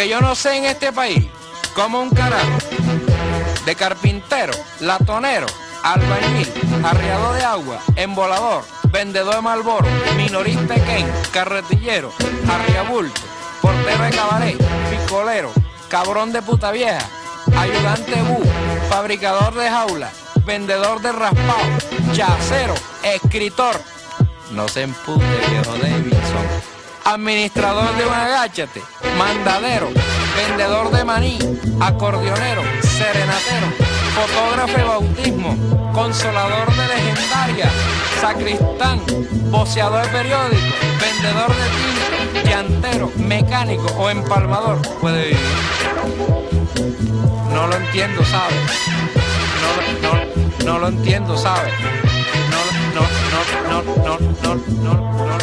que yo no sé en este país, como un carajo, de carpintero, latonero, albañil, arriador de agua, embolador, vendedor de Marlboro, minorista de Ken, carretillero, arriabulto, portero de cabaret, picolero, cabrón de puta vieja, ayudante bu, fabricador de jaula, vendedor de raspado, chacero, escritor, no se empute, viejo Davidson, administrador de un agáchate, mandadero, vendedor de maní, acordeonero, serenatero, fotógrafo de bautismo, consolador de legendaria, sacristán, voceador de periódico, vendedor de tinta, llantero, mecánico o empalmador puede vivir. No lo entiendo, ¿sabes? No lo entiendo, ¿sabes? No.